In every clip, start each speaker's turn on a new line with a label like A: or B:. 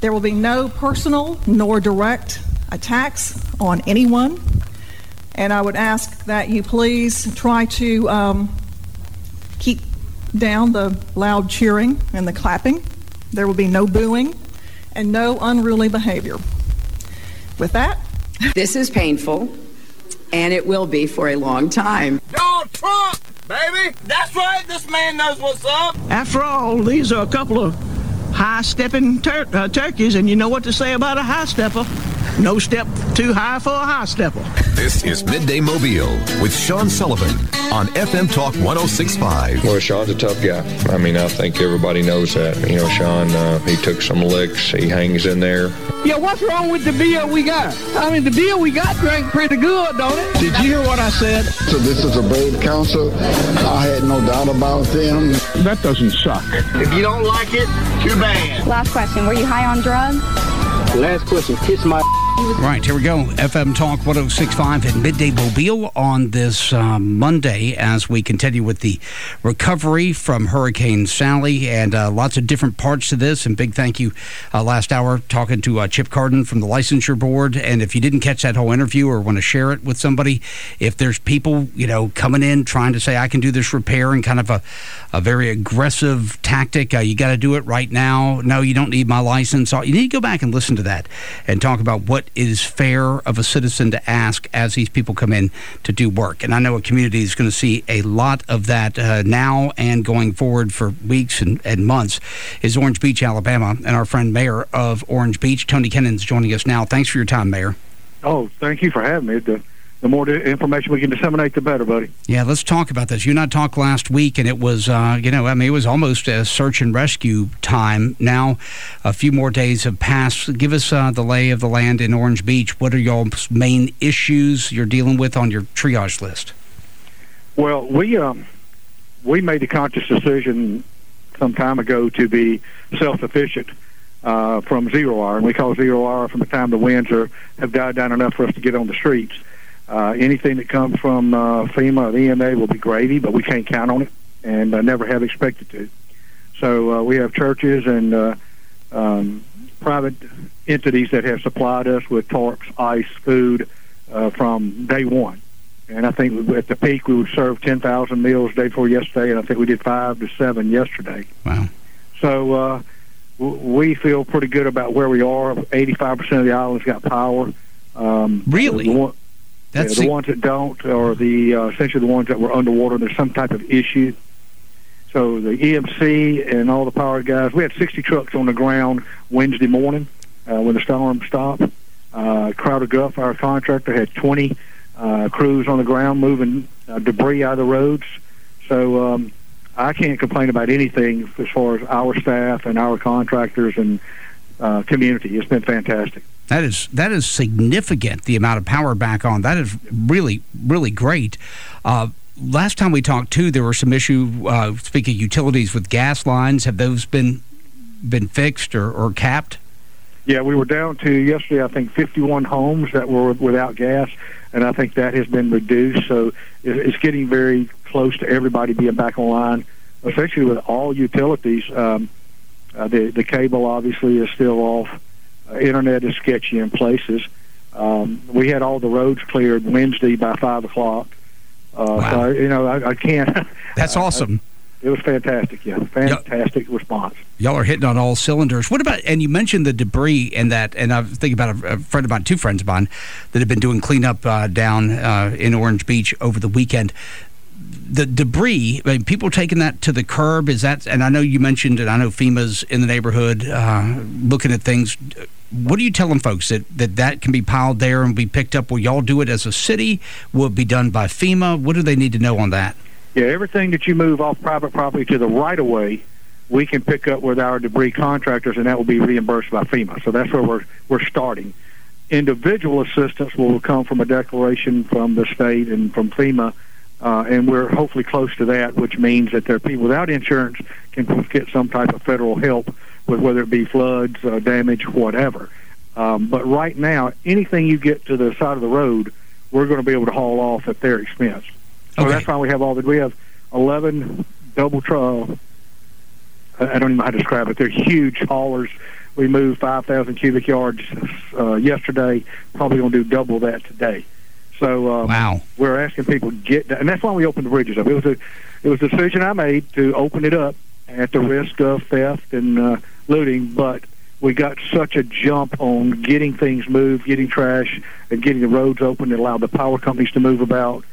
A: There will be no personal nor direct attacks on anyone. And I would ask that you please try to keep down the loud cheering and the clapping. There will be no booing and no unruly behavior. With that,
B: this is painful, and it will be for a long time.
C: Donald Trump, baby! That's right, this man knows what's up.
D: After all, these are a couple of high-stepping turkeys, and you know what to say about a high-stepper. No step too high for a high-stepper.
E: This is Midday Mobile with Sean Sullivan on FM Talk 106.5.
F: Well, Sean's a tough guy. I mean, I think everybody knows that. You know, Sean, he took some licks. He hangs in there.
G: Yeah, what's wrong with the beer we got? I mean, the beer we got drank pretty good, don't it?
D: Did you hear what I said?
H: So this is a brave council. I had no doubt about them.
D: That doesn't suck.
C: If you don't like it, too bad.
I: Last question, were you high on drugs?
G: Last question, kiss my...
J: Right, here we go. FM Talk 106.5 at Midday Mobile on this Monday as we continue with the recovery from Hurricane Sally, and lots of different parts to this. And big thank you last hour talking to Chip Carden from the Licensure Board. And if you didn't catch that whole interview or want to share it with somebody, if there's people, coming in trying to say, I can do this repair in kind of a very aggressive tactic, you got to do it right now. No, you don't need my license. You need to go back and listen to that and talk about what is fair of a citizen to ask as these people come in to do work. And I know a community is going to see a lot of that now and going forward for weeks and months is Orange Beach, Alabama, and our friend Mayor of Orange Beach, Tony Kennon's joining us now. Thanks for your time, Mayor.
K: Oh, thank you for having me. The more information we can disseminate, the better, buddy.
J: Yeah, let's talk about this. You and I talked last week, and it was, it was almost a search and rescue time. Now, a few more days have passed. Give us the lay of the land in Orange Beach. What are y'all's main issues you're dealing with on your triage list?
K: Well, we made a conscious decision some time ago to be self-sufficient from 0 hour, and we call 0 hour from the time the winds have died down enough for us to get on the streets. Anything that comes from FEMA or the EMA will be gravy, but we can't count on it, and never have expected to. So we have churches and private entities that have supplied us with tarps, ice, food from day one. And I think at the peak we would serve 10,000 meals day before yesterday, and I think we did 5 to 7 yesterday.
J: Wow.
K: So we feel pretty good about where we are. 85% of the island's got power.
J: Really?
K: The ones that don't are essentially the ones that were underwater. There's some type of issue. So the EMC and all the power guys, we had 60 trucks on the ground Wednesday morning when the storm stopped. Crowder Guff, our contractor, had 20 crews on the ground moving debris out of the roads. So I can't complain about anything as far as our staff and our contractors and community. It's been fantastic.
J: That is significant, the amount of power back on. That is really, really great. Last time we talked, too, there were some issues, speaking of utilities, with gas lines. Have those been fixed or capped?
K: Yeah, we were down to, yesterday, I think, 51 homes that were without gas, and I think that has been reduced. So it's getting very close to everybody being back online, especially with all utilities. The cable, obviously, is still off. Internet is sketchy in places. We had all the roads cleared Wednesday by 5 o'clock.
J: Wow.
K: So, I can't.
J: That's awesome.
K: It was fantastic, yeah. Fantastic response.
J: Y'all are hitting on all cylinders. What about, and you mentioned the debris and that, and I was thinking about a friend of mine, 2 friends of mine, that have been doing cleanup down in Orange Beach over the weekend. The debris, I mean, people taking that to the curb, is that, and I know you mentioned, and I know FEMA's in the neighborhood looking at things. What are you telling folks, that can be piled there and be picked up? Will y'all do it as a city? Will it be done by FEMA? What do they need to know on that?
K: Yeah, everything that you move off private property to the right-of-way, we can pick up with our debris contractors, and that will be reimbursed by FEMA. So that's where we're starting. Individual assistance will come from a declaration from the state and from FEMA, and we're hopefully close to that, which means that there are people without insurance can get some type of federal help with whether it be floods, damage, whatever. But right now, anything you get to the side of the road, we're going to be able to haul off at their expense. So that's why we have we have 11 double truck. I don't even know how to describe it. They're huge haulers We moved 5,000 cubic yards yesterday. Probably going to do double that today. So
J: wow.
K: We're asking people to get, and that's why we opened the bridges up. It was a decision I made to open it up at the risk of theft and looting, but we got such a jump on getting things moved, getting trash, and getting the roads open that allowed the power companies to move about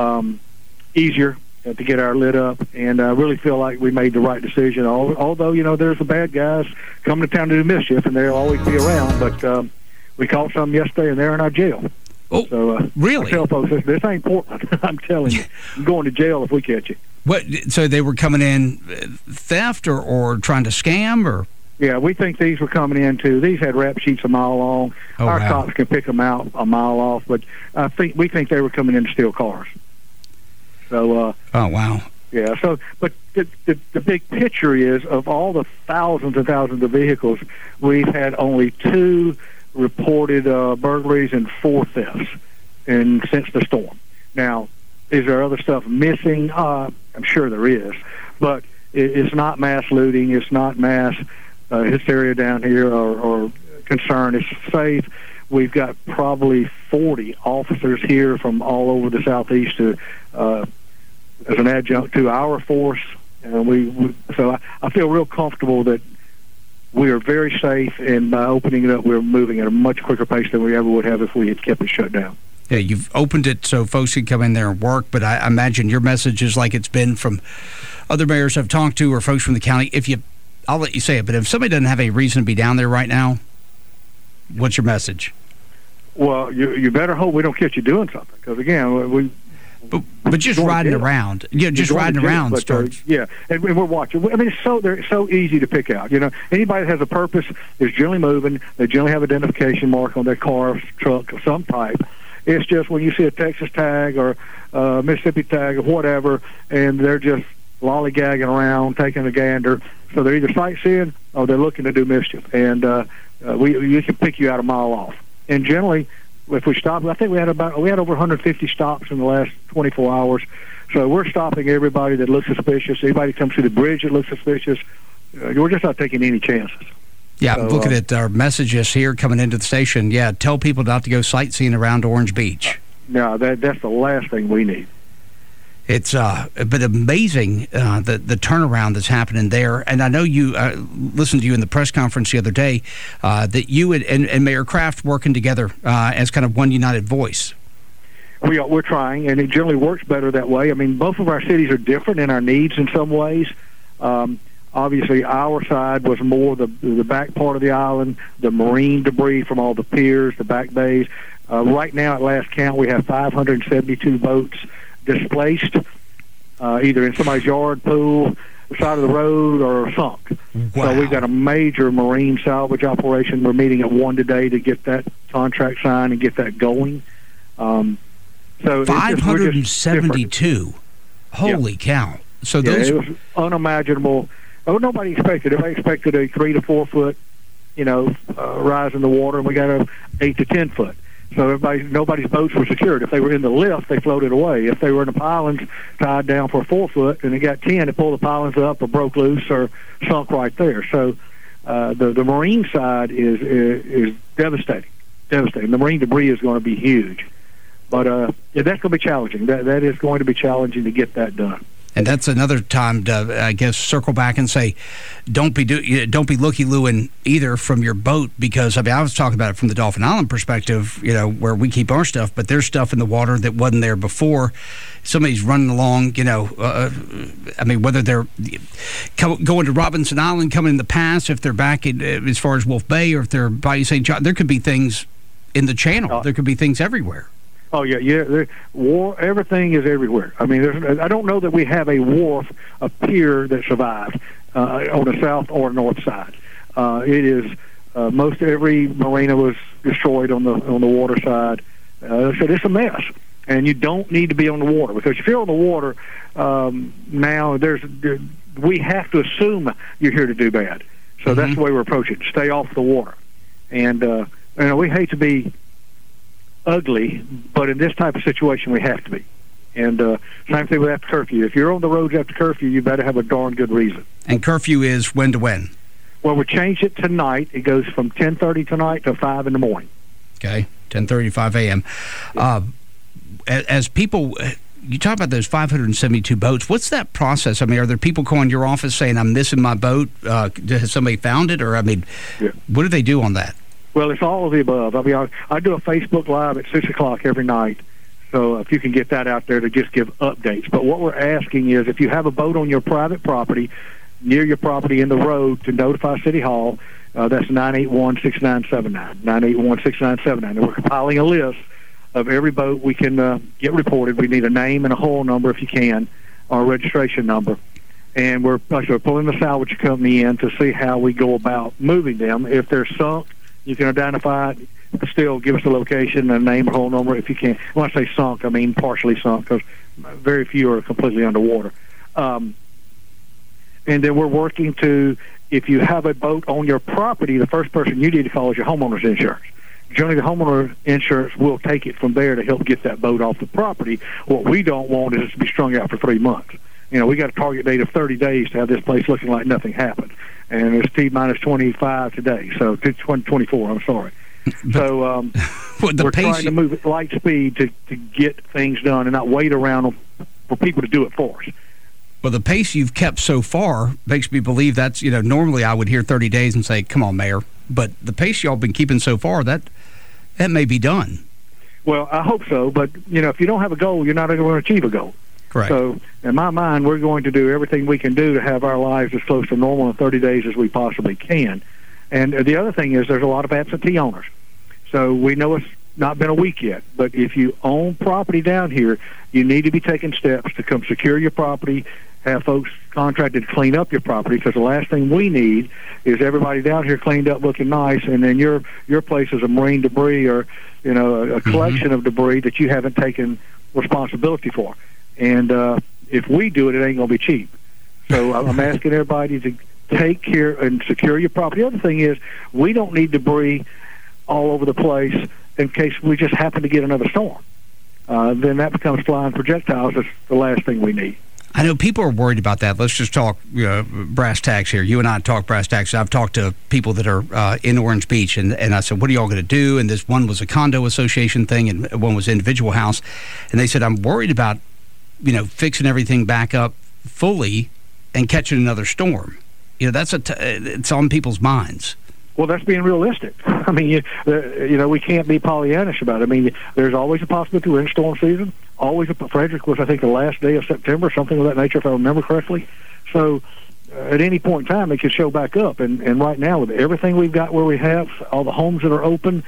K: easier to get our lit up. And I really feel like we made the right decision. Although, there's the bad guys coming to town to do mischief, and they'll always be around. But we caught some yesterday, and they're in our jail.
J: Oh,
K: so,
J: really?
K: I tell folks, this ain't Portland. I'm telling you. I'm going to jail if we catch you.
J: What? So they were coming in theft or trying to scam or?
K: Yeah, we think these were coming in too. These had rap sheets a mile long. Our cops can pick them out a mile off, but we think they were coming in to steal cars. So.
J: Oh wow.
K: Yeah. So, but the big picture is of all the thousands and thousands of vehicles, we've had only 2 reported burglaries and 4 thefts, since the storm. Now, is there other stuff missing? I'm sure there is, but it's not mass looting. It's not mass hysteria down here or concern. It's safe. We've got probably 40 officers here from all over the Southeast as an adjunct to our force, and so I feel real comfortable that we are very safe, and by opening it up, we're moving at a much quicker pace than we ever would have if we had kept it shut down.
J: Yeah, you've opened it so folks can come in there and work, but I imagine your message is like it's been from other mayors I've talked to or folks from the county. I'll let you say it, but if somebody doesn't have a reason to be down there right now, what's your message?
K: Well, you better hope we don't catch you doing something, because again,
J: But just riding around, just riding around starts.
K: Yeah, and we're watching. I mean, they're so easy to pick out. Anybody that has a purpose is generally moving. They generally have identification mark on their car, truck, of some type. It's just when you see a Texas tag or Mississippi tag or whatever, and they're just lollygagging around, taking a gander. So they're either sightseeing or they're looking to do mischief, and we can pick you out a mile off. And generally, if we stop, I think we had over 150 stops in the last 24 hours. So we're stopping everybody that looks suspicious. Anybody comes through the bridge that looks suspicious. We're just not taking any chances.
J: Yeah, so, looking at our messages here coming into the station. Yeah, tell people not to go sightseeing around Orange Beach.
K: No, that's the last thing we need.
J: It's but amazing the turnaround that's happening there. And I know you listened to you in the press conference the other day that you and Mayor Kraft working together as kind of one united voice.
K: We're trying, and it generally works better that way. I mean, both of our cities are different in our needs in some ways. Obviously, our side was more the back part of the island, the marine debris from all the piers, the back bays. Right now, at last count, we have 572 boats displaced, either in somebody's yard, pool, side of the road, or sunk.
J: Wow.
K: So we've got a major marine salvage operation. We're meeting at 1 today to get that contract signed and get that going. So
J: 572. Holy cow! So those
K: it was unimaginable. Oh, nobody expected it. Everybody expected a 3 to 4 foot, rise in the water, and we got a 8 to 10 foot. So nobody's boats were secured. If they were in the lift, they floated away. If they were in the pilings, tied down for 4 foot, and they got 10, it pulled the pilings up or broke loose or sunk right there. So the marine side is devastating. The marine debris is going to be huge. But that's going to be challenging. That is going to be challenging to get that done.
J: And that's another time to, I guess, circle back and say, don't be looky-looing either from your boat, because I was talking about it from the Dauphin Island perspective, where we keep our stuff, but there's stuff in the water that wasn't there before. Somebody's running along, whether they're going to Robinson Island, coming in the pass, if they're back as far as Wolf Bay, or if they're by St. John, there could be things in the channel. There could be things everywhere.
K: Oh, yeah. War, everything is everywhere. I mean, I don't know that we have a wharf, a pier that survived on the south or north side. It is most every marina was destroyed on the water side. So it's a mess, and you don't need to be on the water, because if you're on the water now, we have to assume you're here to do bad. So that's the way we're approaching it. Stay off the water, and we hate to be ugly, but in this type of situation we have to be. And same thing with after curfew. If you're on the roads after curfew, you better have a darn good reason.
J: And curfew is when to when?
K: Well, we changed it tonight. It goes from 10:30 tonight to 5 in the morning.
J: Okay, 10:30 to 5 a.m. As people, you talk about those 572 boats. What's that process? I mean, are there people calling your office saying, I'm missing my boat? Has somebody found it? Or, I mean, what do they do on that?
K: Well, it's all of the above. I mean, I do a Facebook Live at 6 o'clock every night. So if you can get that out there to just give updates. But what we're asking is if you have a boat on your private property, near your property in the road, to notify City Hall. That's 981-6979, 981-6979. And we're compiling a list of every boat we can get reported. We need a name and a hull number if you can, or a registration number. And we're pulling the salvage company in to see how we go about moving them. If they're sunk, you can identify it. Still give us a location, a name, a hull number if you can. When I say sunk, I mean partially sunk, because very few are completely underwater. And then we're working to, if you have a boat on your property, the first person you need to call is your homeowner's insurance. Generally, the homeowner insurance will take it from there to help get that boat off the property. What we don't want is it to be strung out for 3 months. You know, we got a target date of 30 days to have this place looking like nothing happened. And it's T-minus 25 today, so 24, I'm sorry. So we're trying to move at light speed to get things done and not wait around for people to do it for us.
J: Well, the pace you've kept so far makes me believe that's, you know, normally I would hear 30 days and say, come on, Mayor. But the pace y'all been keeping so far, that may be done.
K: Well, I hope so. But, you know, if you don't have a goal, you're not going to achieve a goal.
J: Correct.
K: So, in my mind, we're going to do everything we can do to have our lives as close to normal in 30 days as we possibly can. And the other thing is there's a lot of absentee owners. So we know it's not been a week yet, but if you own property down here, you need to be taking steps to come secure your property, have folks contracted to clean up your property, because the last thing we need is everybody down here cleaned up looking nice, and then your place is a marine debris or, you know, a collection of debris that you haven't taken responsibility for. And if we do it, it ain't going to be cheap. So I'm asking everybody to take care and secure your property. The other thing is we don't need debris all over the place in case we just happen to get another storm. Then that becomes flying projectiles. That's the last thing we need.
J: I know people are worried about that. Let's just talk brass tacks here. You and I talk brass tacks. I've talked to people that are in Orange Beach, and I said, what are y'all going to do? And this one was a condo association thing, and one was individual house. And they said, I'm worried about, you know, fixing everything back up fully and catching another storm. You know, it's on people's minds.
K: Well, that's being realistic. I mean, you know, we can't be Pollyannish about it. I mean, there's always a possibility we're in storm season. Frederick was, I think, the last day of September, something of that nature, if I remember correctly. So at any point in time, it could show back up. And right now, with everything we've got where we have, all the homes that are open,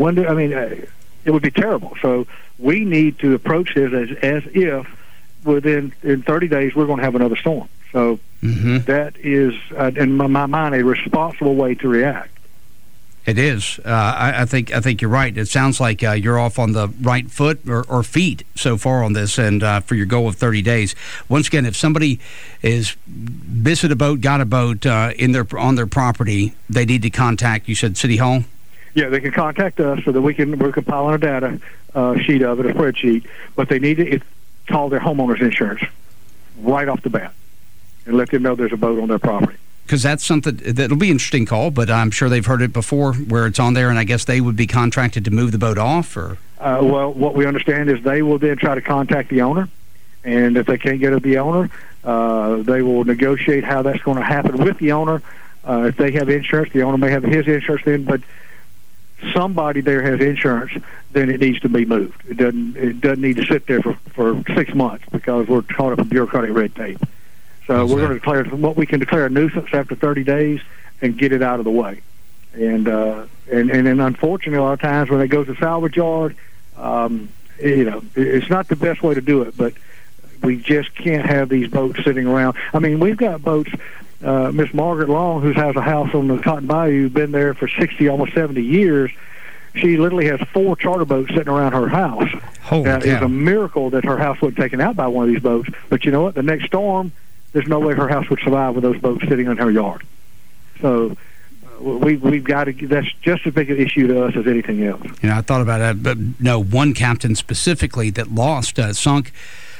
K: it would be terrible. So we need to approach this as if in 30 days we're going to have another storm. So that is, in my mind, a responsible way to react.
J: It is. I think you're right. It sounds like you're off on the right foot or feet so far on this, and for your goal of 30 days. Once again, if somebody is missing a boat, got a boat on their property, they need to contact, you said, City Hall?
K: Yeah, they can contact us so that we're compiling a data sheet of it, a spreadsheet, but they need to call their homeowner's insurance right off the bat and let them know there's a boat on their property.
J: Because that's something that'll be an interesting call, but I'm sure they've heard it before where it's on there, and I guess they would be contracted to move the boat off? Or
K: well, what we understand is they will then try to contact the owner, and if they can't get at the owner, they will negotiate how that's going to happen with the owner. If they have insurance, the owner may have his insurance then, but somebody there has insurance, then it needs to be moved. It doesn't need to sit there for 6 months because we're caught up in bureaucratic red tape. So we're going to declare what we can declare a nuisance after 30 days and get it out of the way. And then unfortunately, a lot of times when it goes to salvage yard, you know, it's not the best way to do it, but we just can't have these boats sitting around. I mean, we've got boats. Miss Margaret Long, who has a house on the Cotton Bayou, been there for 60, almost 70 years. She literally has 4 charter boats sitting around her house. It's a miracle that her house wasn't taken out by one of these boats. But you know what? The next storm, there's no way her house would survive with those boats sitting in her yard. So we've got to. That's just as big an issue to us as anything else.
J: You know, I thought about that, but no, one captain specifically that sunk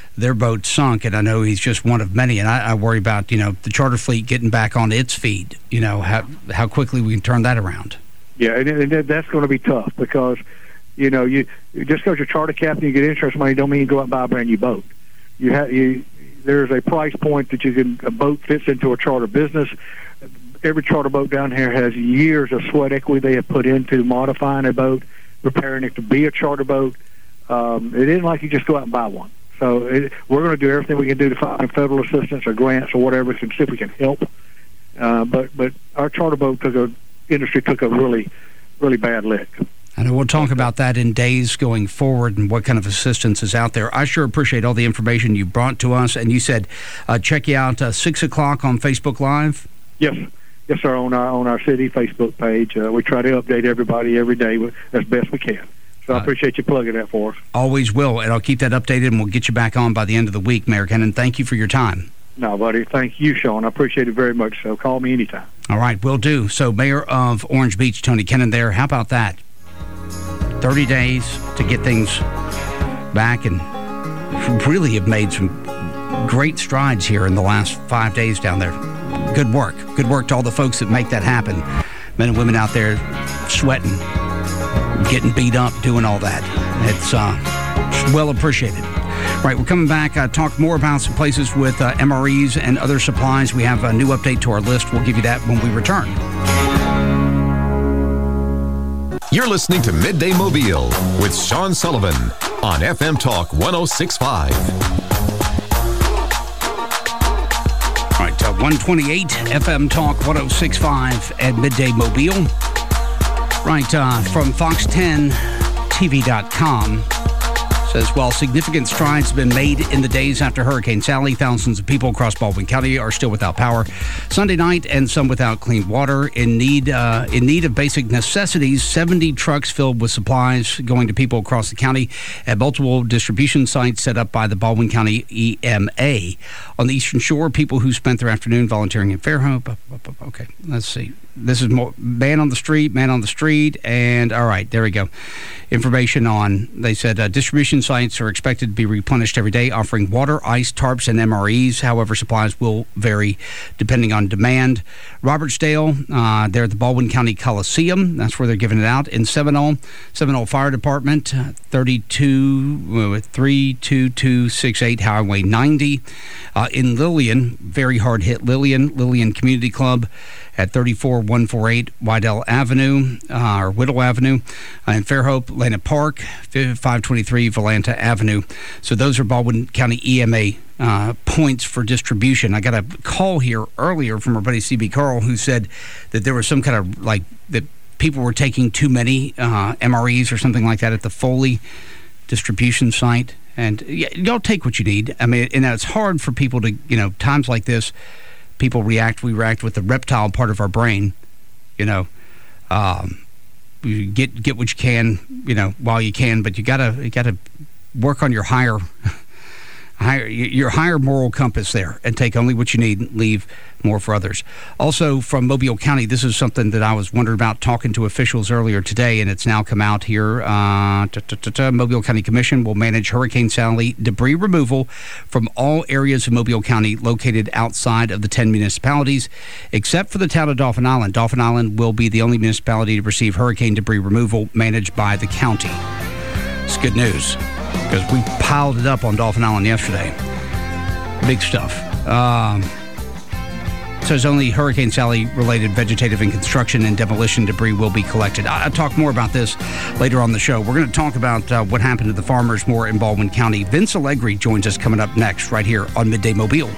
J: their boat sunk, and I know he's just one of many. And I worry about, the charter fleet getting back on its feet, how quickly we can turn that around.
K: Yeah, and that's going to be tough because, you just because you're a charter captain, you get insurance money, don't mean you go out and buy a brand new boat. There's a price point that a boat fits into a charter business. Every charter boat down here has years of sweat equity they have put into modifying a boat, preparing it to be a charter boat. It isn't like you just go out and buy one. So we're going to do everything we can do to find federal assistance or grants or whatever to see if we can help. But our charter boat industry took a really, really bad lick.
J: And we'll talk about that in days going forward and what kind of assistance is out there. I sure appreciate all the information you brought to us. And you said check you out 6 o'clock on Facebook Live?
K: Yes, sir, on our city Facebook page. We try to update everybody every day as best we can. So I appreciate you plugging that for us.
J: Always will, and I'll keep that updated, and we'll get you back on by the end of the week, Mayor Kennon. Thank you for your time.
K: No, buddy. Thank you, Sean. I appreciate it very much. So call me anytime. All
J: right, will do. So Mayor of Orange Beach, Tony Kennon there. How about that? 30 days to get things back, and really have made some great strides here in the last 5 days down there. Good work. Good work to all the folks that make that happen. Men and women out there sweating, getting beat up, doing all that. It's well appreciated. Right, we're coming back, talk more about some places with MREs and other supplies. We have a new update to our list. We'll give you that when we return.
E: You're listening to Midday Mobile with Sean Sullivan on FM Talk 106.5.
J: 128 FM Talk 106.5 at Midday Mobile. Right, from Fox10TV.com. Says, while significant strides have been made in the days after Hurricane Sally, thousands of people across Baldwin County are still without power Sunday night, and some without clean water. In need of basic necessities, 70 trucks filled with supplies going to people across the county at multiple distribution sites set up by the Baldwin County EMA. On the Eastern Shore, people who spent their afternoon volunteering in Fairhope. Okay, let's see. This is more man on the street, and all right, there we go. Information on, they said, distribution sites are expected to be replenished every day, offering water, ice, tarps, and MREs. However, supplies will vary depending on demand. Robertsdale, they're at the Baldwin County Coliseum. That's where they're giving it out. In Seminole Fire Department, 32268 Highway 90. In Lillian, very hard hit Lillian Community Club at 34148 Whittle Avenue. In Fairhope, Lena Park, 523 Volanta Avenue. So those are Baldwin County EMA points for distribution. I got a call here earlier from our buddy CB Carl, who said that there was some kind of that people were taking too many MREs or something like that at the Foley distribution site. And y'all take what you need. I mean, and it's hard for people to, times like this, we react with the reptile part of our brain, You get what you can, while you can, but you gotta work on your higher moral compass there and take only what you need and leave more for others. Also from Mobile County, this is something that I was wondering about talking to officials earlier today, and it's now come out here. Mobile County Commission will manage Hurricane Sally debris removal from all areas of Mobile County located outside of the 10 municipalities, except for the town of Dauphin Island. Dauphin Island will be the only municipality to receive hurricane debris removal managed by the county. It's good news, because we piled it up on Dauphin Island yesterday. Big stuff. Says only Hurricane Sally related vegetative and construction and demolition debris will be collected. I'll talk more about this later on the show. We're going to talk about what happened to the farmers more in Baldwin County. Vince Allegri joins us coming up next right here on Midday Mobile.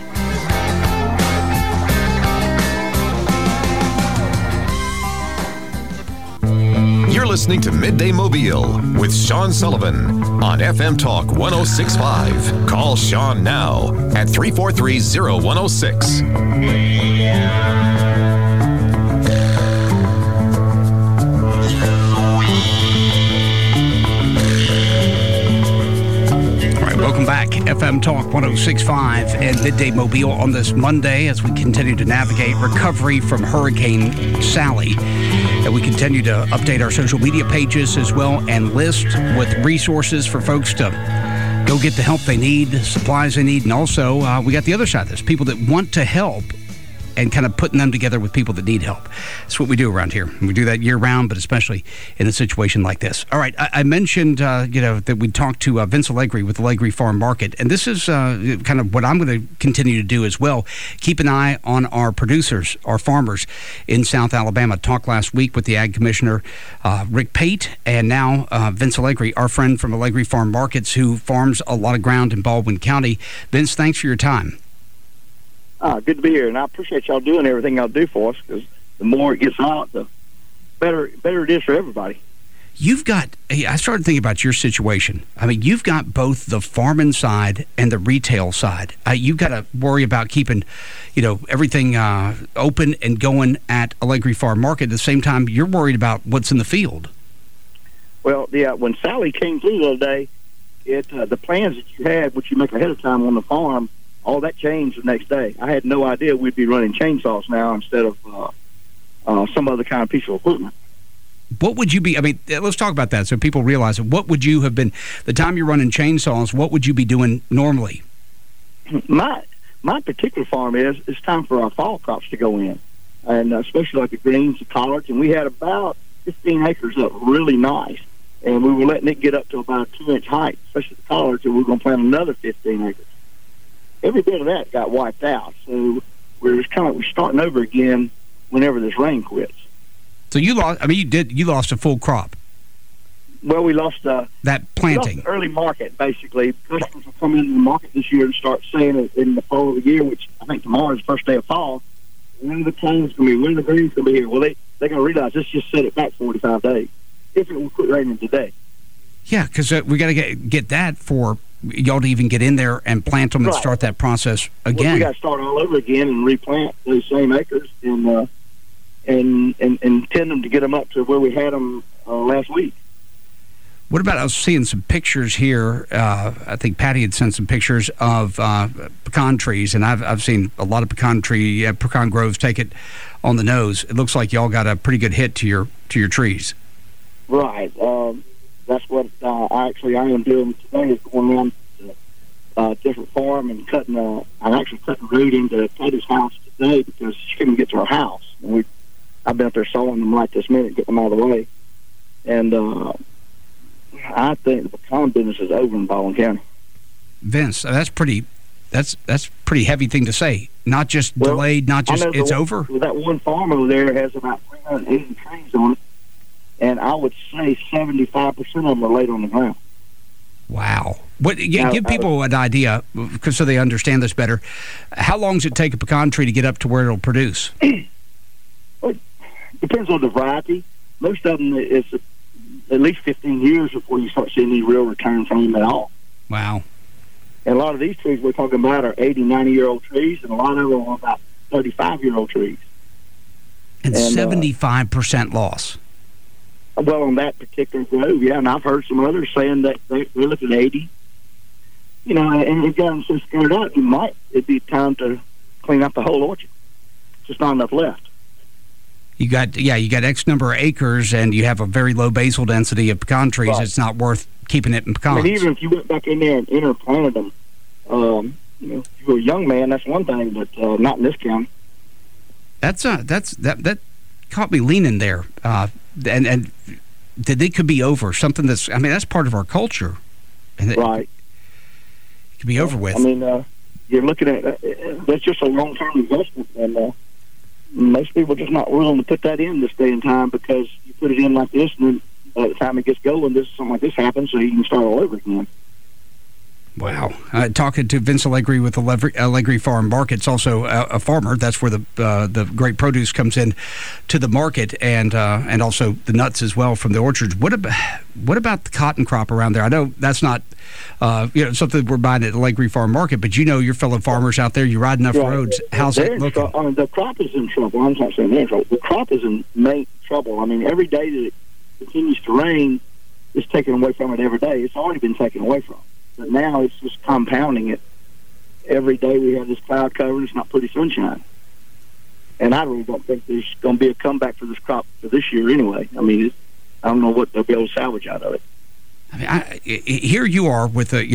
E: You're listening to Midday Mobile with Sean Sullivan on FM Talk 106.5. Call Sean now at 343-0106.
J: Welcome back, FM Talk 106.5 and Midday Mobile on this Monday as we continue to navigate recovery from Hurricane Sally. And we continue to update our social media pages as well and list with resources for folks to go get the help they need, the supplies they need, and also we got the other side of this, people that want to help and kind of putting them together with people that need help. That's what we do around here. We do that year-round, but especially in a situation like this. All right, I mentioned, that we talked to Vince Allegri with Allegri Farm Market, and this is kind of what I'm going to continue to do as well. Keep an eye on our producers, our farmers in South Alabama. Talked last week with the Ag Commissioner, Rick Pate, and now Vince Allegri, our friend from Allegri Farm Markets, who farms a lot of ground in Baldwin County. Vince, thanks for your time.
L: Good to be here, and I appreciate y'all doing everything y'all do for us, because the more it gets out, the better it is for everybody. I started thinking about your situation. I mean, you've got both the farming side and the retail side. You've got to worry about keeping, everything open and going at Allegri Farm Market. At the same time, you're worried about what's in the field. Well, yeah, when Sally came through the other day, the plans that you had, which you make ahead of time on the farm, all that changed the next day. I had no idea we'd be running chainsaws now instead of some other kind of piece of equipment.
J: What would you be, let's talk about that so people realize it. What would you have been, the time you're running chainsaws, what would you be doing normally?
L: My particular farm it's time for our fall crops to go in, and especially like the greens, the collards, and we had about 15 acres up really nice, and we were letting it get up to about a 2-inch height, especially the collards, and we were going to plant another 15 acres. Every bit of that got wiped out, so we're kind of like we're starting over again whenever this rain quits.
J: So you lost. You lost a full crop.
L: Well, we lost
J: that planting.
L: We lost the early market, basically. Customers will come into the market this year and start saying it in the fall of the year, which I think tomorrow is the first day of fall. When are the plains going to be? When are the greens going to be here? Well, they're going to realize let's just set it back 45 days if it will quit raining today.
J: Yeah, because we got to get that for y'all to even get in there and plant them and start that process again.
L: Well, we got to start all over again and replant those same acres and tend them to get them up to where we had them last week.
J: What about, I was seeing some pictures here, I think Patty had sent some pictures of pecan trees, and I've seen a lot of pecan groves take it on the nose. It looks like y'all got a pretty good hit to your trees.
L: Right. That's what I am doing today, is going around to a different farm and I'm actually cutting root into Patty's house today because she couldn't get to her house. And I've been up there sawing them right this minute, getting them out of the way. And I think the pecan business is over in Baldwin County.
J: Vince, that's pretty heavy thing to say. Not just delayed, not just it's over.
L: That one farm over there has about 380 trees on it, and I would say 75% of them are laid on the ground.
J: Wow. Give people an idea, so they understand this better. How long does it take a pecan tree to get up to where it'll produce?
L: It depends on the variety. Most of them, it's at least 15 years before you start seeing any real return from them at all.
J: Wow.
L: And a lot of these trees we're talking about are 80, 90-year-old trees, and a lot of them are about 35-year-old trees.
J: And 75% loss.
L: Well, on that particular grove, yeah, and I've heard some others saying that they're looking at 80. And they've gotten so scared out, it'd be time to clean up the whole orchard. Just not enough left.
J: You got X number of acres, and you have a very low basal density of pecan trees. Right. It's not worth keeping it in pecans.
L: I mean, even if you went back in there and interplanted them, if you were a young man, that's one thing, but not in this county.
J: That caught me leaning there, and that it could be over. Something that's part of our culture, and
L: right.
J: It could be over with.
L: I mean, you're looking at that's just a long-term investment, and most people are just not willing to put that in this day and time, because you put it in like this, and then by the time it gets going, something like this happens, so you can start all over again.
J: Wow. Talking to Vince Allegri with Allegri Farm Markets, also a farmer. That's where the great produce comes in to the market, and also the nuts as well from the orchards. What about the cotton crop around there? I know that's not something we're buying at Allegri Farm Market, but your fellow farmers out there, you ride enough roads. How's it looking?
L: The crop is in trouble. I'm not saying they're in trouble. The crop is in main trouble. I mean, every day that it continues to rain, it's taken away from it every day. It's already been taken away from it. But now it's just compounding it. Every day we have this cloud cover, and it's not pretty sunshine. And I really don't think there's going to be a comeback for this crop for this year anyway. I mean, I don't know what they'll be able to salvage out of it.
J: I mean, here you are with a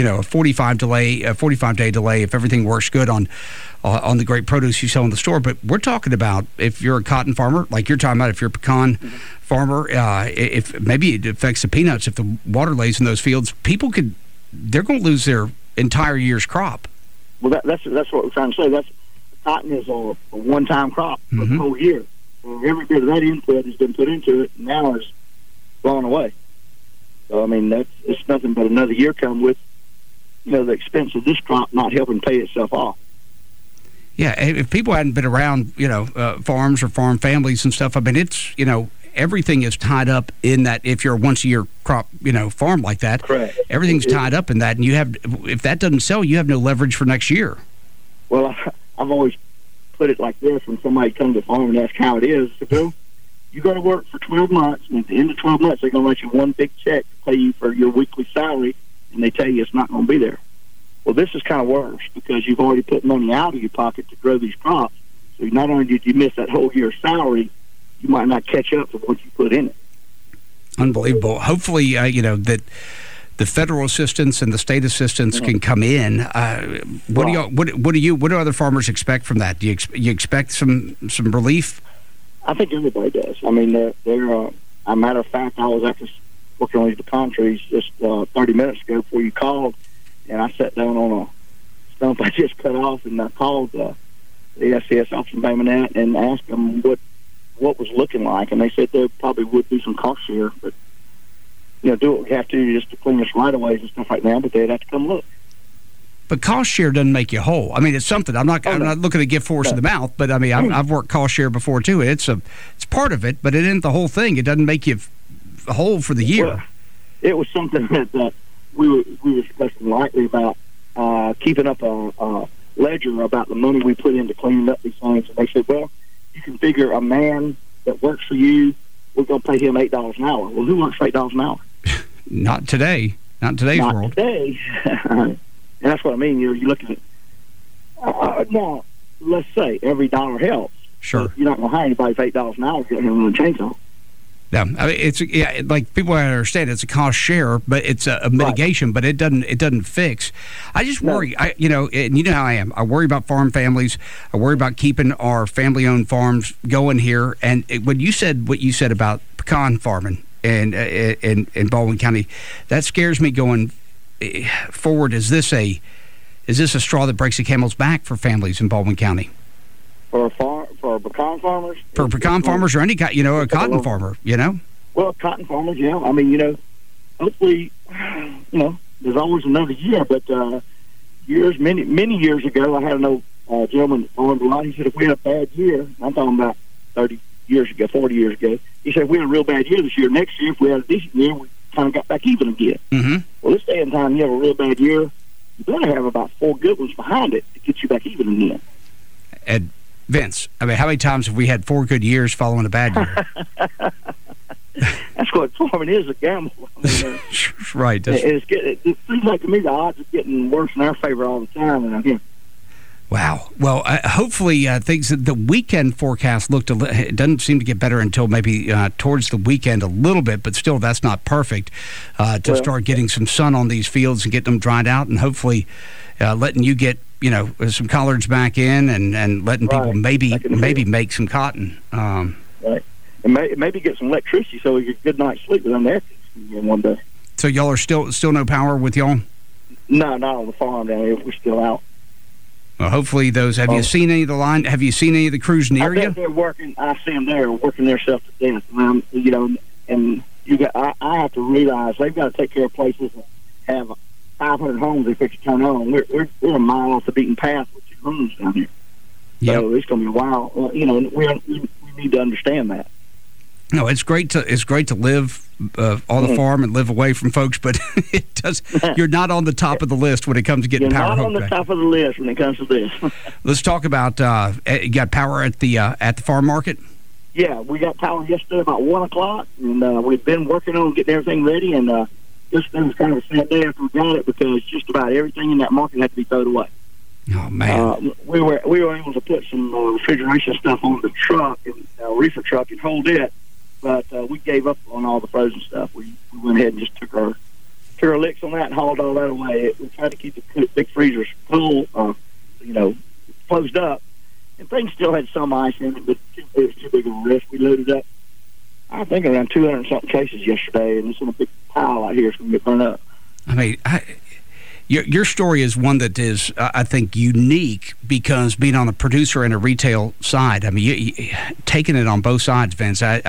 J: 45-day delay if everything works good on the great produce you sell in the store. But we're talking about if you're a cotton farmer, like you're talking about, if you're a pecan farmer, if maybe it affects the peanuts. If the water lays in those fields, they're going to lose their entire year's crop.
L: Well, that's what we're trying to say. Cotton is a one-time crop for the whole year. So every bit of that input has been put into it, and now is gone away. So, I mean, it's nothing but another year come with, the expense of this crop not helping pay itself off.
J: Yeah, if people hadn't been around, farms or farm families and stuff, I mean, it's, everything is tied up in that. If you're a once-a-year crop, farm like that,
L: correct,
J: everything's tied up in that, and if that doesn't sell, you have no leverage for next year.
L: Well, I've always put it like this: when somebody comes to the farm and asks how it is, you go to work for 12 months, and at the end of 12 months, they're going to write you one big check to pay you for your weekly salary, and they tell you it's not going to be there. Well, this is kind of worse because you've already put money out of your pocket to grow these crops. So not only did you miss that whole year's salary, you might not catch up to what you put in it.
J: Unbelievable. Hopefully, that the federal assistance and the state assistance can come in. What do other farmers expect from that? Do you expect some relief?
L: I think everybody does. I mean, they're a matter of fact, I was actually working on these pecan trees just 30 minutes ago before you called, and I sat down on a stump I just cut off, and I called the SCS office in Bay Minette and asked them what was looking like, and they said there probably would be some cost share, but do what we have to just to clean this right-of-ways and stuff like that, but they'd have to come look.
J: But cost share doesn't make you whole. I mean, it's something. I'm not looking to give force in the mouth, but I mean, I've worked cost share before too. It's part of it, but it isn't the whole thing. It doesn't make you whole for the year.
L: Well, it was something that we were discussing lightly about keeping up a ledger about the money we put into cleaning up these things. And they said, well, you can figure a man that works for you, we're going to pay him $8 an hour. Well, who works for $8 an hour?
J: Not today. Not in today's world.
L: Not today. And that's what I mean. You're looking at now. Let's say every dollar helps.
J: Sure.
L: You're not going to hire anybody for $8 an hour to get him on a chainsaw.
J: Yeah, I mean, like people understand it's a cost share, but it's a mitigation, but it doesn't fix. I just worry. And you know how I am. I worry about farm families. I worry about keeping our family-owned farms going here. And when you said what you said about pecan farming in Baldwin County, that scares me going forward. Is this a straw that breaks the camel's back for families in Baldwin County?
L: For pecan farmers?
J: For pecan farmers or any kind, a cotton farmer,
L: Well, cotton farmers, yeah. I mean, hopefully, there's always another year, but many years ago, I had an old gentleman that farmed a lot. He said if we had a bad year, I'm talking about 40 years ago, he said if we had a real bad year this year, next year, if we had a decent year, we kind of got back even again.
J: Mm-hmm.
L: Well, this day and time, you have a real bad year, you better have about 4 good ones behind it to get you back even again.
J: And Vince, I mean, how many times have we had 4 good years following a bad year?
L: That's what farming is, a gamble. I mean,
J: right.
L: It seems like to me the odds are getting worse in our favor all the time. And
J: wow. Well, hopefully the weekend forecast it doesn't seem to get better until maybe towards the weekend a little bit, but still that's not perfect start getting some sun on these fields and getting them dried out, and hopefully letting you get some collards back in and letting people maybe make some cotton.
L: Right. And maybe get some electricity so we get a good night's sleep within there one day.
J: So y'all are still no power with y'all?
L: No, not on the farm down here. We're still out.
J: Well, hopefully those. Have you seen any of the line? Have you seen any of the crews near you?
L: They're working. I see them there working themselves to death. And I have to realize they've got to take care of places that have 500 homes they fix to turn on. We're a mile off the beaten path with 2 homes down here.
J: Yep.
L: So it's going to be a while. We need to understand that.
J: No, it's great to live on the farm and live away from folks, but it does. You're not on the top of the list when it comes to getting power.
L: You're not on the top of the list when it comes to this.
J: Let's talk about you got power at the farm market.
L: Yeah, we got power yesterday about 1:00, and we've been working on getting everything ready. And yesterday was kind of a sad day after we got it because just about everything in that market had to be thrown away.
J: Oh man!
L: We were able to put some refrigeration stuff on the truck and reefer truck and hold it. But we gave up on all the frozen stuff. We went ahead and just took our took our licks on that and hauled all that away. We tried to keep the big freezers cool, closed up. And things still had some ice in it, but it was too big of a risk. We loaded up, I think, around 200-something cases yesterday, and it's in a big pile out here. It's going to get burned up.
J: I mean, your story is one that is, I think, unique because being on a producer and a retail side, I mean, you taking it on both sides, Vince. I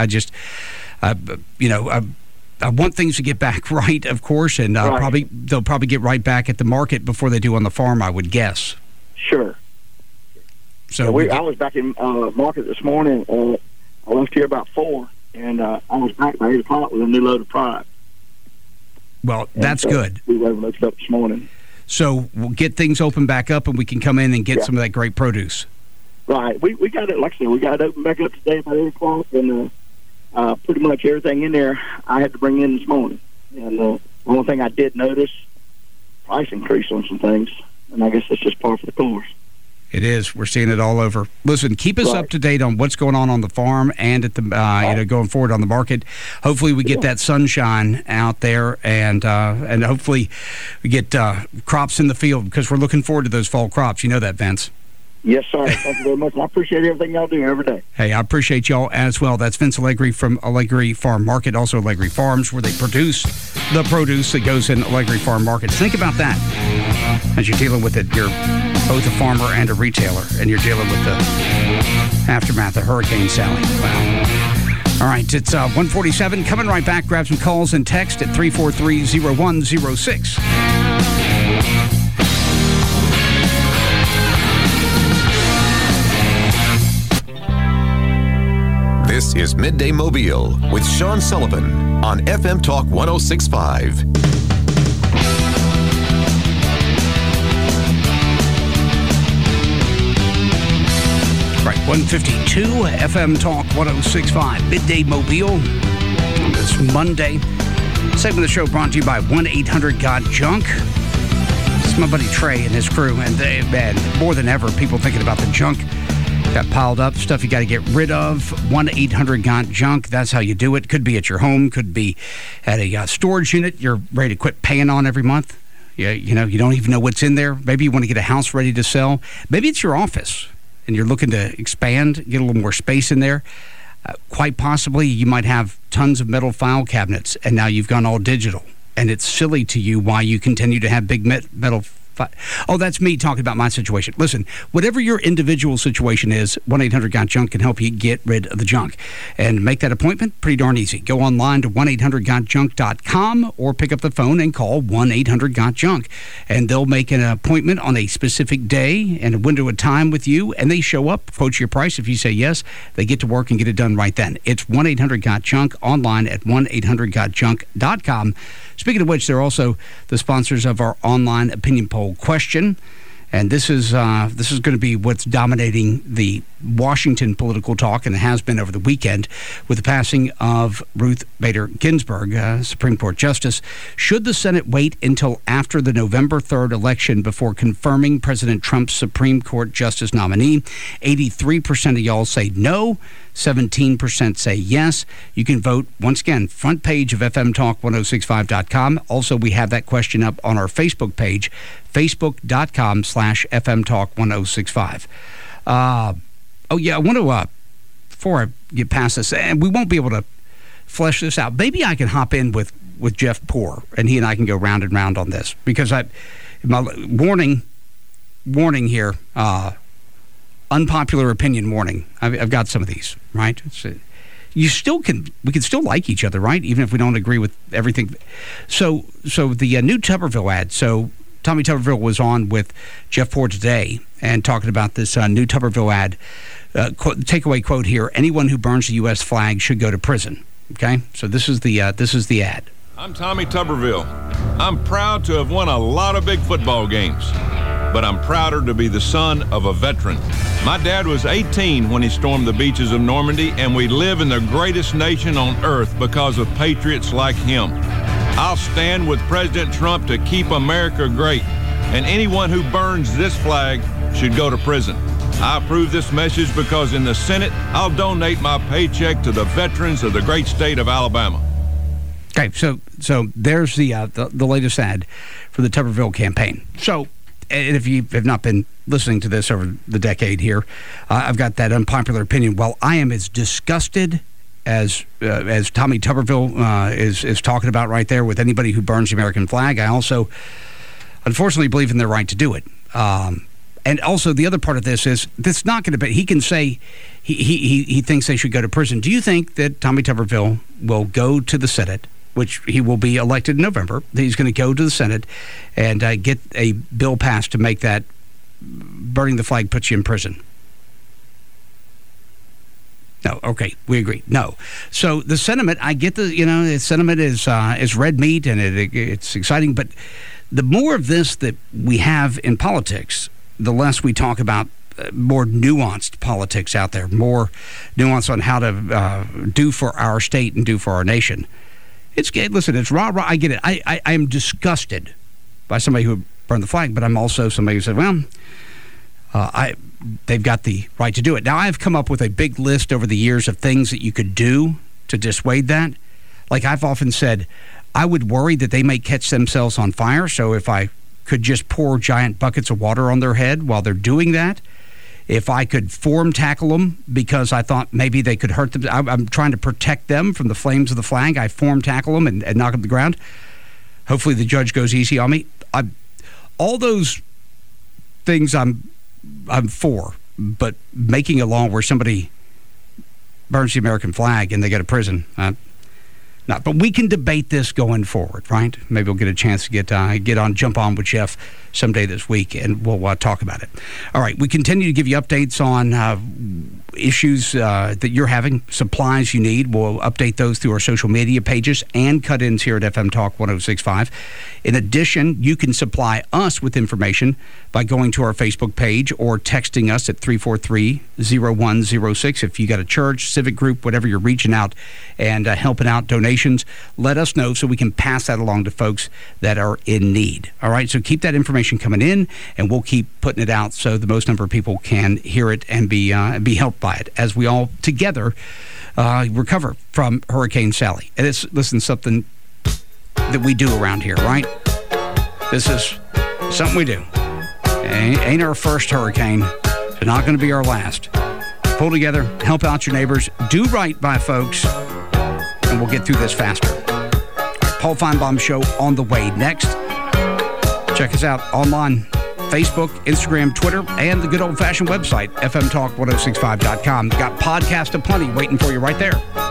J: want things to get back right, of course, and
L: right.
J: they'll probably get right back at the market before they do on the farm, I would guess.
L: Sure.
J: So
L: I was back in market this morning. I left here about 4, and I was back by 8 o'clock with a new load of product.
J: Well, that's good.
L: We were loaded up this morning.
J: So we'll get things open back up, and we can come in and get some of that great produce.
L: Right. We got it, like I said, we got it open back up today by 8 o'clock, and pretty much everything in there I had to bring in this morning. And the only thing I did notice, price increase on some things, and I guess that's just par for the course.
J: It is. We're seeing it all over. Listen, keep us up to date on what's going on the farm and at the going forward on the market. Hopefully, we get that sunshine out there, and hopefully, we get crops in the field because we're looking forward to those fall crops. You know that, Vince.
L: Yes, sir. Thank you very much. I appreciate everything y'all do every day.
J: Hey, I appreciate y'all as well. That's Vince Allegri from Allegri Farm Market, also Allegri Farms, where they produce the produce that goes in Allegri Farm Market. Think about that as you're dealing with it. You're both a farmer and a retailer, and you're dealing with the aftermath of Hurricane Sally. Wow. All right, it's 1:47. Coming right back. Grab some calls and text at 343-0106.
E: This is Midday Mobile with Sean Sullivan on FM Talk 106.5.
J: Right, 152 FM Talk 106.5. Midday Mobile on this Monday. Segment of the show brought to you by 1-800-GOT-JUNK. It's my buddy Trey and his crew, and more than ever, people thinking about the junk got piled up, stuff you got to get rid of. 1-800-GOT-JUNK. That's how you do it. Could be at your home, could be at a storage unit you're ready to quit paying on every month. You don't even know what's in there. Maybe you want to get a house ready to sell. Maybe it's your office and you're looking to expand, get a little more space in there. Quite possibly you might have tons of metal file cabinets and now you've gone all digital, and it's silly to you why you continue to have big metal. Oh, that's me talking about my situation. Listen, whatever your individual situation is, 1-800-GOT-JUNK can help you get rid of the junk. And make that appointment pretty darn easy. Go online to 1-800-GOT-JUNK.com or pick up the phone and call 1-800-GOT-JUNK. And they'll make an appointment on a specific day and a window of time with you, and they show up, quote your price. If you say yes, they get to work and get it done right then. It's 1-800-GOT-JUNK online at 1-800-GOT-JUNK.com. Speaking of which, they're also the sponsors of our online opinion poll question, and this is going to be what's dominating the Washington political talk, and it has been over the weekend with the passing of Ruth Bader Ginsburg, Supreme Court Justice. Should the Senate wait until after the November 3rd election before confirming President Trump's Supreme Court Justice nominee? 83% of y'all say no. 17% say yes. You can vote, once again, front page of FMTalk1065.com. Also, we have that question up on our Facebook page, facebook.com/FMTalk1065. I want to, before I get past this, and we won't be able to flesh this out, maybe I can hop in with Jeff Poor, and he and I can go round and round on this, because my warning here, unpopular opinion warning. I've got some of these, right? We can still like each other, right? Even if we don't agree with everything. So the new Tuberville ad. So Tommy Tuberville was on with Jeff Poor today and talking about this new Tuberville ad. Takeaway quote here: "Anyone who burns the U.S. flag should go to prison." Okay, so this is the ad.
M: I'm Tommy Tuberville. I'm proud to have won a lot of big football games, but I'm prouder to be the son of a veteran. My dad was 18 when he stormed the beaches of Normandy, and we live in the greatest nation on earth because of patriots like him. I'll stand with President Trump to keep America great, and anyone who burns this flag should go to prison. I approve this message because in the Senate, I'll donate my paycheck to the veterans of the great state of Alabama.
J: Okay, so there's the latest ad for the Tuberville campaign. So, and if you have not been listening to this over the decade here, I've got that unpopular opinion. Well, I am as disgusted as Tommy Tuberville is talking about right there with anybody who burns the American flag. I also, unfortunately, believe in their right to do it. And also, the other part of this is that's not going to be. He can say he thinks they should go to prison. Do you think that Tommy Tuberville will go to the Senate, which he will be elected in November? He's going to go to the Senate and get a bill passed to make that burning the flag puts you in prison? No. Okay, we agree. No. So the sentiment, I get the sentiment is red meat and it's exciting, but the more of this that we have in politics, the less we talk about more nuanced politics out there, more nuance on how to do for our state and do for our nation. It's rah, rah. I get it. I am disgusted by somebody who burned the flag, but I'm also somebody who said, well, they've got the right to do it. Now, I've come up with a big list over the years of things that you could do to dissuade that. Like I've often said, I would worry that they may catch themselves on fire, so if I could just pour giant buckets of water on their head while they're doing that, if I could form tackle them because I thought maybe they could hurt them. I'm trying to protect them from the flames of the flag. I form tackle them and knock them to the ground. Hopefully the judge goes easy on me. All those things I'm for, but making a law where somebody burns the American flag and they go to prison, not. But we can debate this going forward, right? Maybe we'll get a chance to jump on with Jeff someday this week, and we'll talk about it. All right, we continue to give you updates on issues that you're having, supplies you need. We'll update those through our social media pages and cut-ins here at FM Talk 106.5. In addition, you can supply us with information by going to our Facebook page or texting us at 343-0106. If you got a church, civic group, whatever you're reaching out and helping out, donations, let us know so we can pass that along to folks that are in need. All right, so keep that information coming in, and we'll keep putting it out so the most number of people can hear it and be helped by it as we all together recover from Hurricane Sally. And it's, something that we do around here, right? This is something we do. Ain't our first hurricane. It's not going to be our last. Pull together, help out your neighbors, do right by folks, and we'll get through this faster. Paul Feinbaum Show on the way next. Check us out online, Facebook, Instagram, Twitter, and the good old-fashioned website, fmtalk1065.com. Got podcast aplenty waiting for you right there.